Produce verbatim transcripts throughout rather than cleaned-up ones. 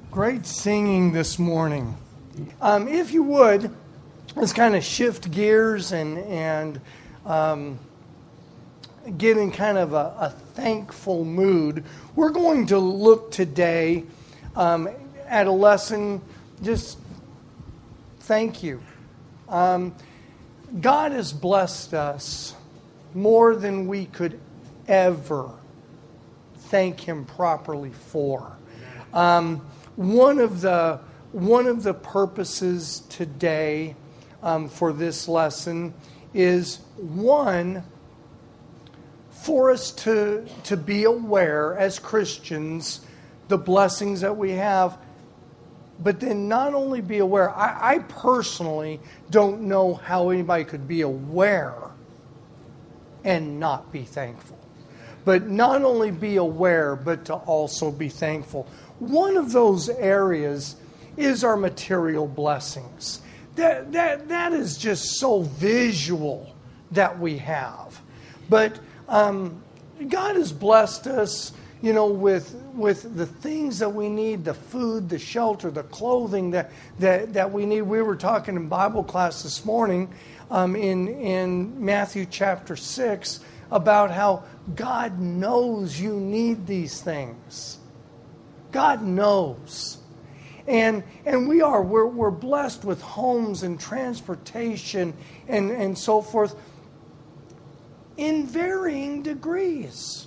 Great singing this morning. Um, if you would, let's kind of shift gears and and um, get in kind of a, a thankful mood. We're going to look today um, at a lesson, just thank you. Um, God has blessed us more than we could ever thank Him properly for. Um, one of the one of the purposes today um, for this lesson is one for us to to be aware as Christians the blessings that we have, but then not only be aware. I, I personally don't know how anybody could be aware and not be thankful. But not only be aware, but to also be thankful. One of those areas is our material blessings. That that that is just so visual that we have. But um, God has blessed us, you know, with with the things that we need, the food, the shelter, the clothing that that, that we need. We were talking in Bible class this morning um, in in Matthew chapter six about how God knows you need these things. God knows. And and we are, we're, we're blessed with homes and transportation and, and so forth in varying degrees.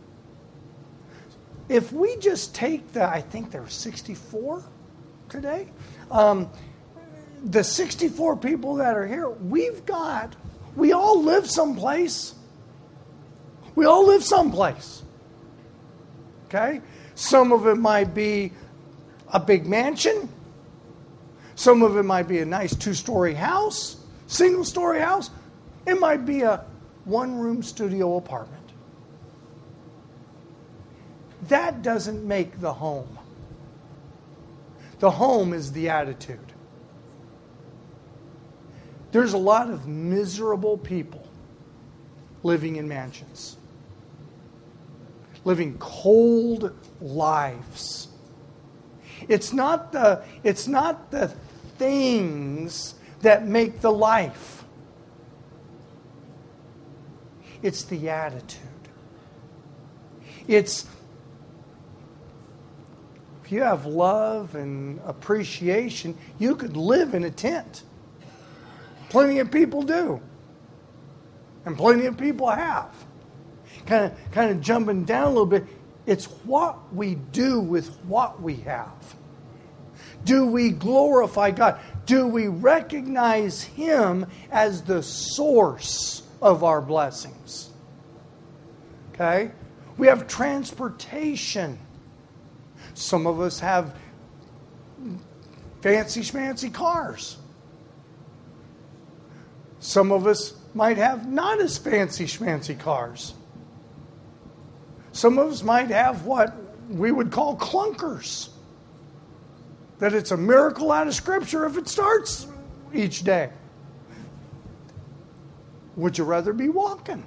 If we just take the, I think there were sixty-four today, um, the sixty-four people that are here, we've got, we all live someplace. We all live someplace. Okay? Some of it might be a big mansion. Some of it might be a nice two-story house, single-story house. It might be a one-room studio apartment. That doesn't make the home. The home is the attitude. There's a lot of miserable people living in mansions, living cold lives. It's not the it's not the things that make the life. It's the attitude. It's if you have love and appreciation, you could live in a tent. Plenty of people do. And plenty of people have. Kind of, kind of jumping down a little bit, it's what we do with what we have. Do we glorify God? Do we recognize Him as the source of our blessings? Okay? We have transportation. Some of us have fancy schmancy cars. Some of us might have not as fancy schmancy cars. Some of us might have what we would call clunkers. That it's a miracle out of Scripture if it starts each day. Would you rather be walking?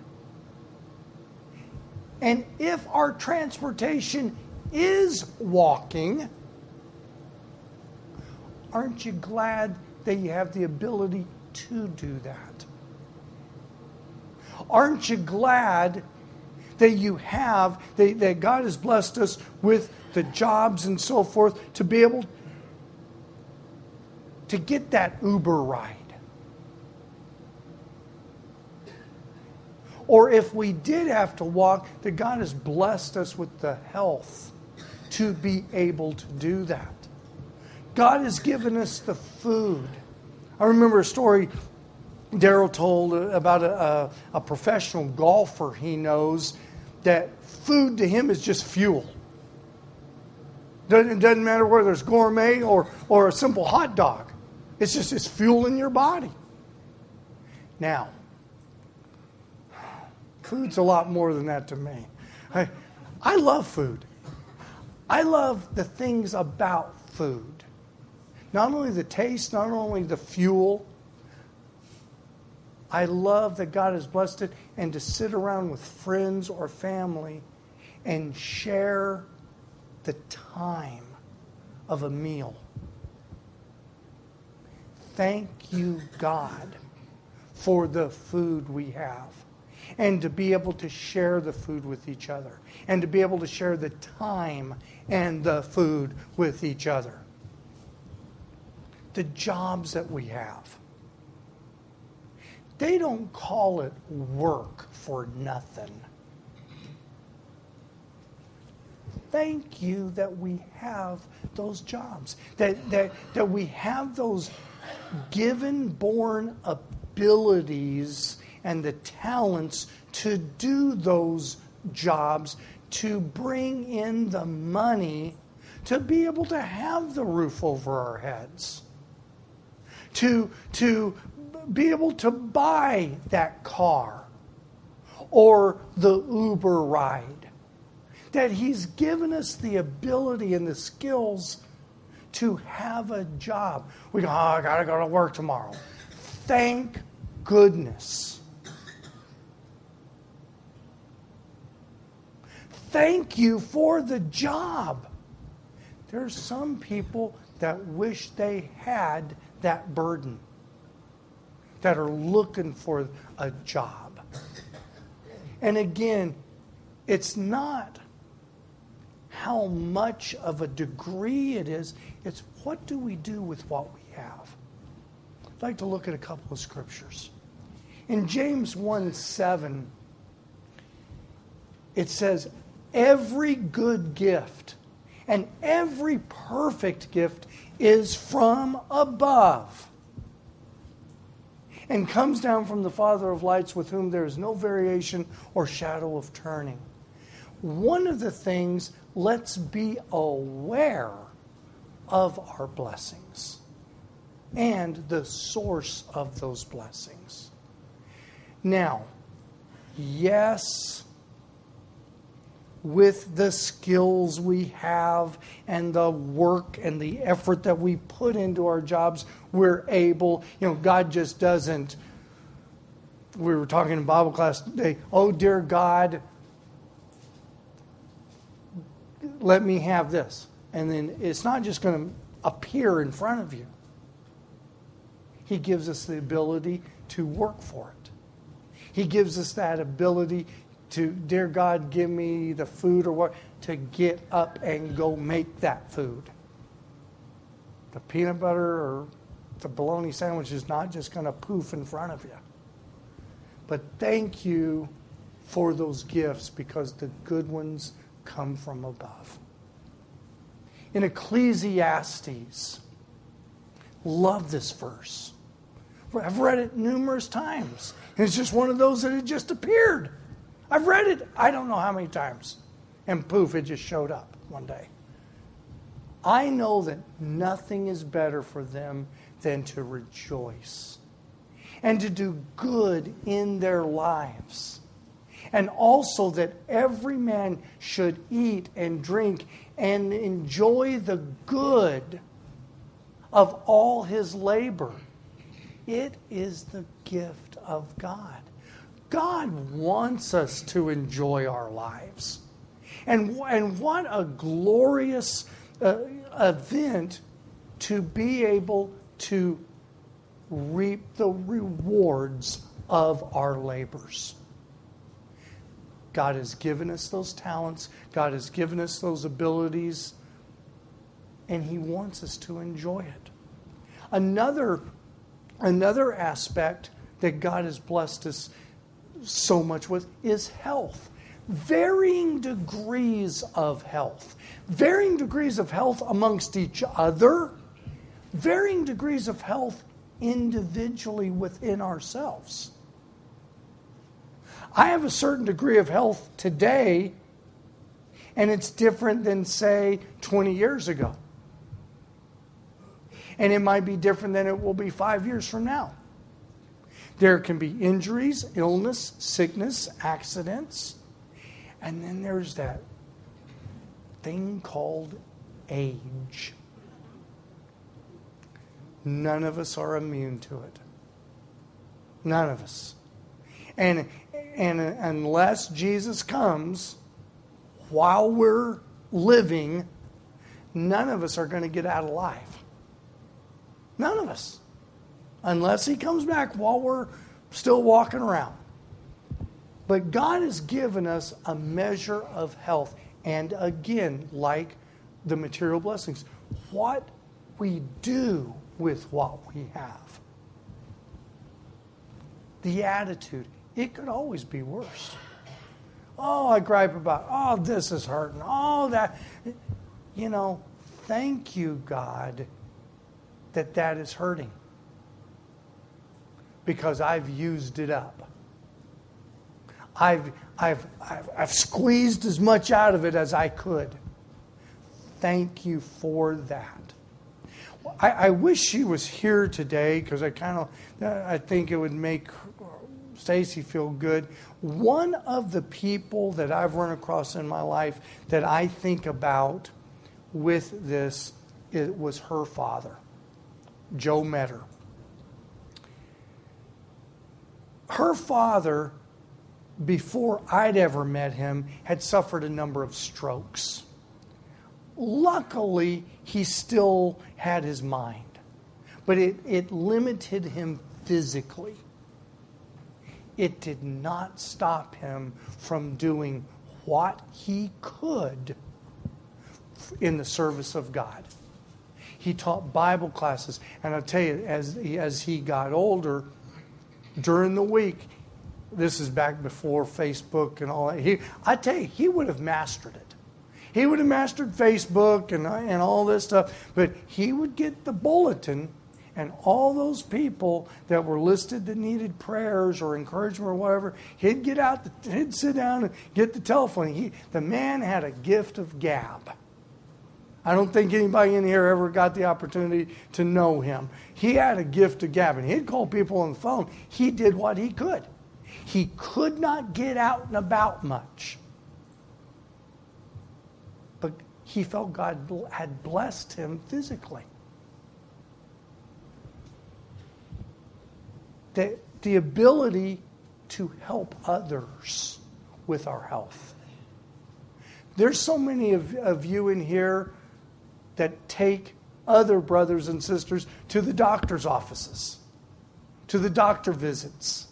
And if our transportation is walking, aren't you glad that you have the ability to do that? Aren't you glad that you have, that, that God has blessed us with the jobs and so forth to be able to get that Uber ride? Or if we did have to walk, that God has blessed us with the health to be able to do that. God has given us the food. I remember a story Daryl told about a, a, a professional golfer he knows that food to him is just fuel. Doesn't, it doesn't matter whether it's gourmet or, or a simple hot dog. It's just it's fuel in your body. Now, food's a lot more than that to me. I, I love food. I love the things about food. Not only the taste, not only the fuel. I love that God has blessed it, and to sit around with friends or family and share the time of a meal. Thank you, God, for the food we have. And to be able to share the food with each other. And to be able to share the time and the food with each other. The jobs that we have. They don't call it work for nothing. Thank you that we have those jobs. That, that, that we have those given, born abilities and the talents to do those jobs, to bring in the money, to be able to have the roof over our heads, to, to be able to buy that car or the Uber ride. That He's given us the ability and the skills to have a job. We go, oh, I got to go to work tomorrow. Thank goodness. Thank you for the job. There's some people that wish they had that burden, that are looking for a job. And again, it's not how much of a degree it is, it's what do we do with what we have. I'd like to look at a couple of scriptures. In James one seven, it says, every good gift and every perfect gift is from above and comes down from the Father of lights, with whom there is no variation or shadow of turning. One of the things, let's be aware of our blessings and the source of those blessings. Now, yes, with the skills we have and the work and the effort that we put into our jobs, we're able, you know, God just doesn't, we were talking in Bible class today, oh dear God, let me have this. And then it's not just going to appear in front of you. He gives us the ability to work for it. He gives us that ability to, dear God, give me the food or what, to get up and go make that food. The peanut butter or the bologna sandwich is not just going to poof in front of you. But thank you for those gifts, because the good ones come from above. In Ecclesiastes, love this verse. I've read it numerous times. And it's just one of those that had just appeared. I've read it, I don't know how many times. And poof, it just showed up one day. I know that nothing is better for them than to rejoice and to do good in their lives. And also that every man should eat and drink and enjoy the good of all his labor. It is the gift of God. God wants us to enjoy our lives. And, and what a glorious uh, event to be able to reap the rewards of our labors. God has given us those talents. God has given us those abilities. And He wants us to enjoy it. Another, another aspect that God has blessed us so much with is health. Varying degrees of health. Varying degrees of health amongst each other. Varying degrees of health individually within ourselves. I have a certain degree of health today, and it's different than, say, twenty years ago. And it might be different than it will be five years from now. There can be injuries, illness, sickness, accidents. And then there's that thing called age. None of us are immune to it. None of us. And, and unless Jesus comes while we're living, none of us are going to get out alive. None of us. Unless he comes back while we're still walking around. But God has given us a measure of health. And again, like the material blessings, what we do with what we have. The attitude. It could always be worse. Oh, I gripe about, oh, this is hurting. Oh, that. You know, thank you, God, that that is hurting. Because I've used it up. I've, I've, I've, I've squeezed as much out of it as I could. Thank you for that. I, I wish she was here today because I kind of, I think it would make Stacy feel good. One of the people that I've run across in my life that I think about with this, it was her father, Joe Metter. Her father, before I'd ever met him, had suffered a number of strokes. Luckily, he still had his mind, but it, it limited him physically. It did not stop him from doing what he could in the service of God. He taught Bible classes, and I'll tell you, as, as he got older, during the week, this is back before Facebook and all that, he, I tell you, he would have mastered it. He would have mastered Facebook and, and all this stuff, but he would get the bulletin, and all those people that were listed that needed prayers or encouragement or whatever, he'd get out, the, he'd sit down and get the telephone. He, the man had a gift of gab. I don't think anybody in here ever got the opportunity to know him. He had a gift of gab, and he'd call people on the phone. He did what he could. He could not get out and about much. But he felt God had blessed him physically. The, the ability to help others with our health. There's so many of, of you in here that take other brothers and sisters to the doctor's offices, to the doctor visits.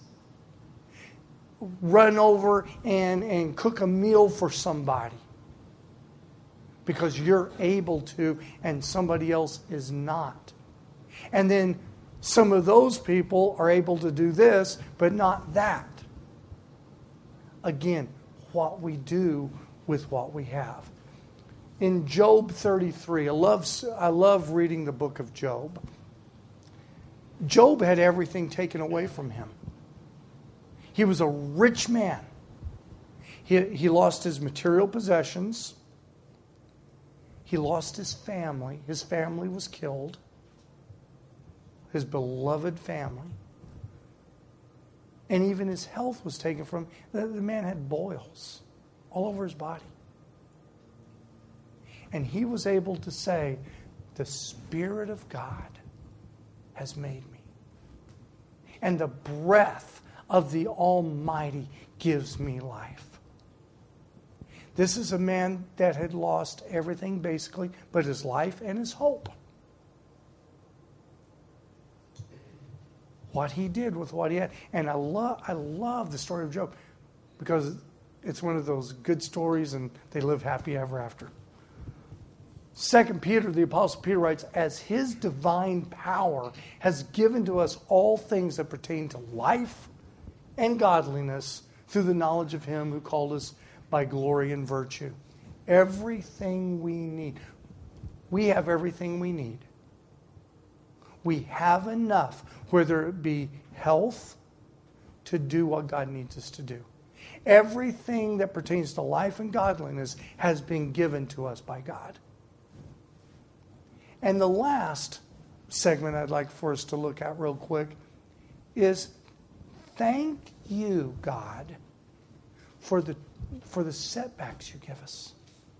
Run over and, and cook a meal for somebody because you're able to and somebody else is not. And then some of those people are able to do this, but not that. Again, what we do with what we have. In Job thirty-three, I love, I love reading the book of Job. Job had everything taken away from him. He was a rich man. He, he lost his material possessions. He lost his family. His family was killed. His beloved family. And even his health was taken from him. The, the man had boils all over his body. And he was able to say, the Spirit of God has made me. And the breath of the Almighty gives me life. This is a man that had lost everything basically, but his life and his hope. What he did with what he had. And I love, I love the story of Job because it's one of those good stories and they live happy ever after. Second Peter, the Apostle Peter writes, as his divine power has given to us all things that pertain to life and godliness through the knowledge of him who called us by glory and virtue. Everything we need. We have everything we need. We have enough, whether it be health, to do what God needs us to do. Everything that pertains to life and godliness has been given to us by God. And the last segment I'd like for us to look at real quick is thank you, God, for the for the setbacks you give us.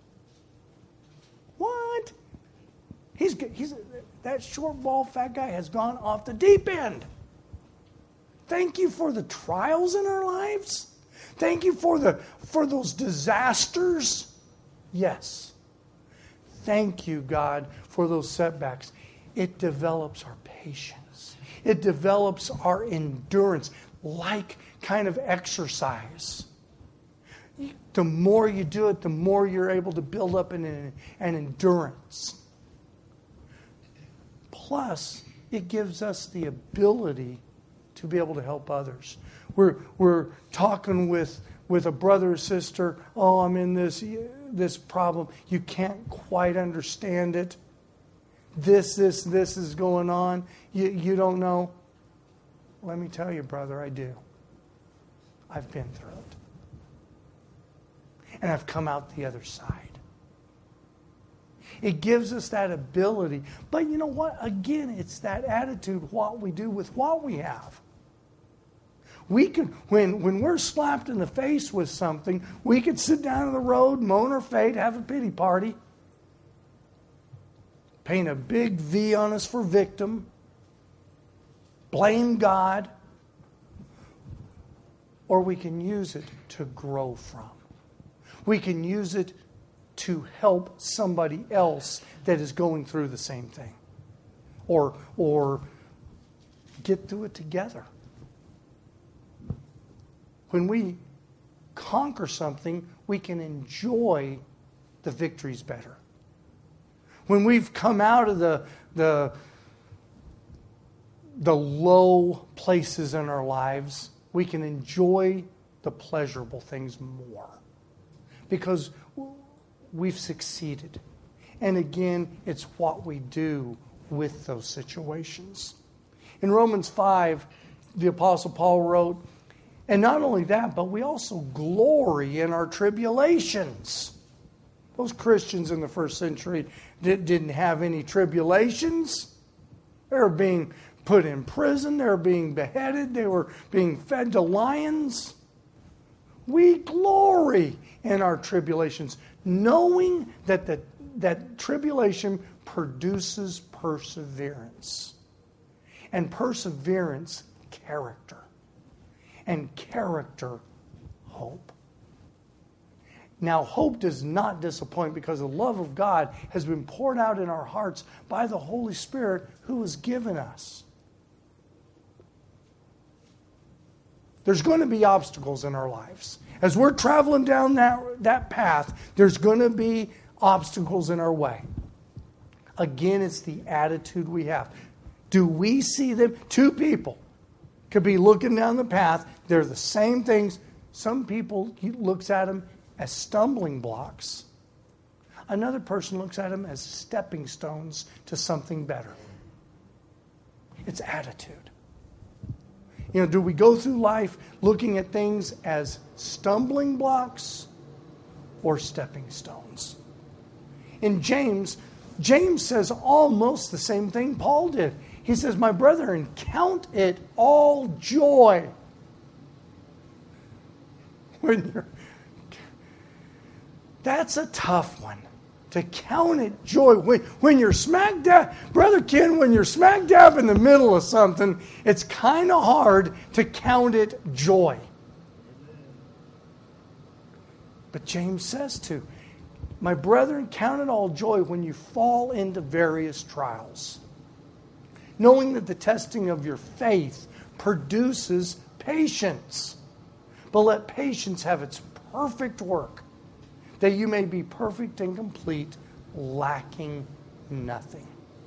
What? He's he's that short, bald, fat guy has gone off the deep end. Thank you for the trials in our lives. Thank you for the for those disasters. Yes. thank you, God, for those setbacks. It develops our patience. It develops our endurance, like kind of exercise. The more you do it, the more you're able to build up an, an endurance. Plus, it gives us the ability to be able to help others. We're we're talking with, with a brother or sister, oh, I'm in this, this problem. You can't quite understand it. This, this, this is going on. You, you don't know. Let me tell you, brother, I do. I've been through it. And I've come out the other side. It gives us that ability. But you know what? Again, it's that attitude, what we do with what we have. We can, when, when we're slapped in the face with something, we could sit down on the road, moan our fate, have a pity party, paint a big V on us for victim, blame God, or we can use it to grow from. We can use it to help somebody else that is going through the same thing. Or, or get through it together. When we conquer something, we can enjoy the victories better. When we've come out of the, the, the low places in our lives, we can enjoy the pleasurable things more. Because we've succeeded. And again, it's what we do with those situations. In Romans five, the Apostle Paul wrote, and not only that, but we also glory in our tribulations. Those Christians in the first century didn't have any tribulations. They were being put in prison. They were being beheaded. They were being fed to lions. We glory in our tribulations, knowing that the, that tribulation produces perseverance. And perseverance, character. And character, hope. Now, hope does not disappoint because the love of God has been poured out in our hearts by the Holy Spirit who has given us. There's going to be obstacles in our lives. As we're traveling down that, that path, there's going to be obstacles in our way. Again, it's the attitude we have. Do we see them? Two people could be looking down the path. They're the same things. Some people looks at them as stumbling blocks. Another person looks at them as stepping stones to something better. It's attitude. You know, do we go through life looking at things as stumbling blocks or stepping stones? In James, James says almost the same thing Paul did. He says, my brethren, count it all joy. When you're, that's a tough one. To count it joy. When, when you're smack dab, Brother Ken, when you're smack dab in the middle of something, it's kind of hard to count it joy. But James says to, my brethren, count it all joy when you fall into various trials, knowing that the testing of your faith produces patience. But let patience have its perfect work, that you may be perfect and complete, lacking nothing.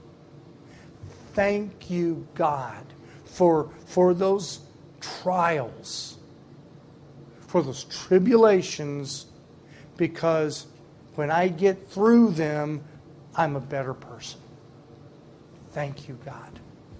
Thank you, God, for, for those trials, for those tribulations, because when I get through them, I'm a better person. Thank you, God.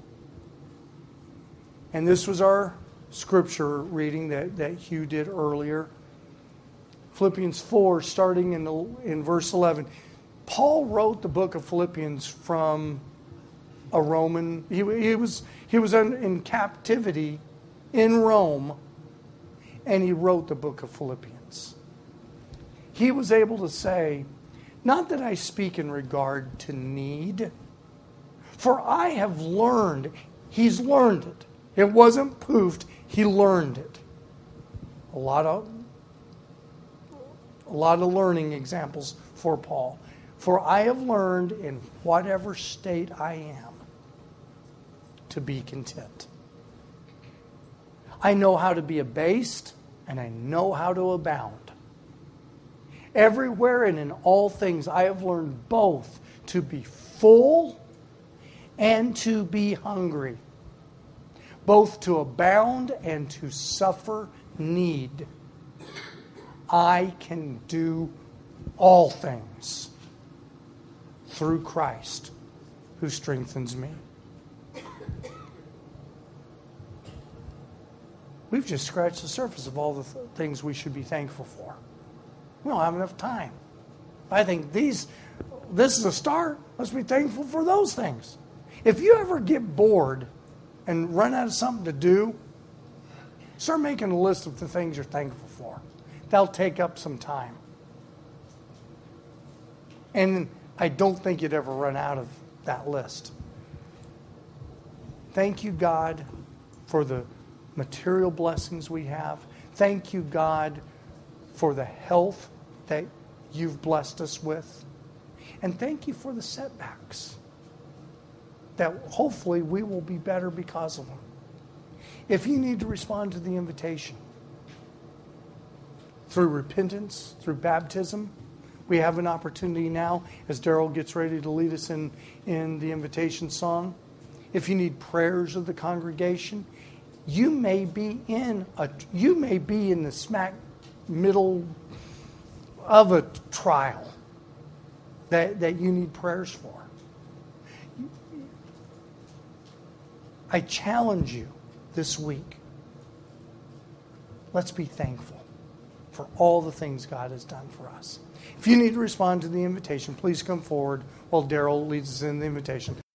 And this was our scripture reading that, that Hugh did earlier. Philippians four, starting in, the, in verse eleven. Paul wrote the book of Philippians from a Roman. He, he was, he was in, in captivity in Rome, and he wrote the book of Philippians. He was able to say, not that I speak in regard to need, for I have learned. He's learned it. It wasn't poofed. He learned it. A lot of A lot of learning examples for Paul. For I have learned in whatever state I am to be content. I know how to be abased, and I know how to abound. Everywhere and in all things I have learned both to be full and to be hungry, both to abound and to suffer need. I can do all things through Christ who strengthens me. We've just scratched the surface of all the th- things we should be thankful for. We don't have enough time. I think these, this is a start. Let's be thankful for those things. If you ever get bored and run out of something to do, start making a list of the things you're thankful for. That'll take up some time. And I don't think you'd ever run out of that list. Thank you, God, for the material blessings we have. Thank you, God, for the health that you've blessed us with. And thank you for the setbacks that hopefully we will be better because of them. If you need to respond to the invitation through repentance, through baptism, we have an opportunity now as Daryl gets ready to lead us in, in the invitation song. If you need prayers of the congregation, you may be in a you may be in the smack middle of a trial that, that you need prayers for. I challenge you this week. Let's be thankful for all the things God has done for us. If you need to respond to the invitation, please come forward while Daryl leads us in the invitation.